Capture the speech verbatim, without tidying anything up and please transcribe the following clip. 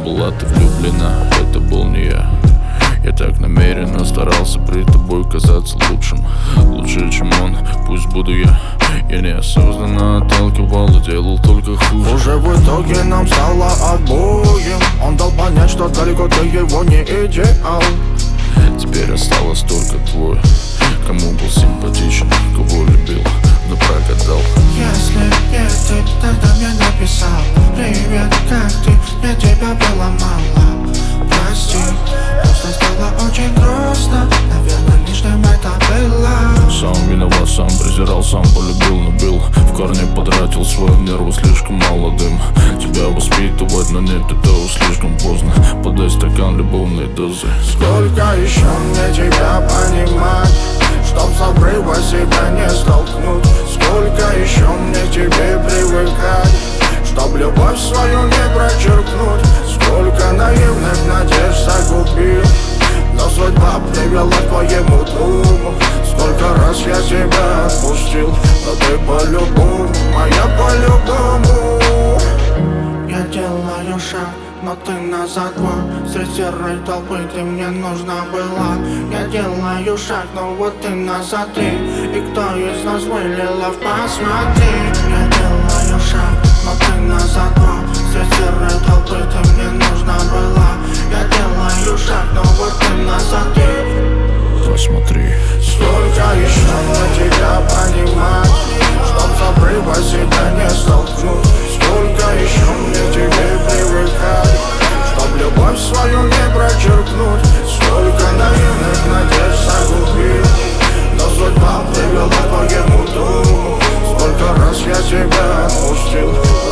была ты влюблена, это был не я. Я так намеренно старался при тобой казаться лучшим, лучше, чем он, пусть буду я. Я неосознанно отталкивал и делал только хуже. Уже в итоге нам стало обоим. Он дал понять, что далеко ты его не идеал. Теперь осталось только двое, кому был симпатичен, кого любил, но прогадал. Если не ты, тогда мне написал: привет, как ты, мне тебя было мало. Прости, просто стало очень грустно. Наверное, лишним это было. Сам виноват, сам презирал, сам полюбил, но бил. В корне потратил свою нерву слишком молодым. Тебя воспитывать, но нет, это слишком поздно. Подай стакан любовной дозы. Сколько еще мне тебя понимать, чтоб с обрыва себя не столкнуть? Сколько еще мне к тебе привыкать, чтоб любовь свою не прочеркнуть? Сколько наивных надежд загубил, но судьба привела к твоему другу. Сколько раз я тебя отпустил, но ты по-любому, моя по-любому. Я делаю шаг, но ты назад твой. Среди серой толпы ты мне нужна была. Я делаю шаг, но вот ты назад ты. И кто из нас вылилов, посмотри. Я делаю шаг, но ты назад твой. Среди серой толпы ты мне нужна была. Я делаю шаг, но вот ты назад ты. Посмотри. Сколько еще мне тебя понимать, чтоб с обрыва себя не столкнуть? Сколько еще мне к тебе привыкать, чтоб любовь свою не прочеркнуть? Сколько наивных надежд загубил, но судьба привела к твоему дому. Сколько раз я тебя отпустил,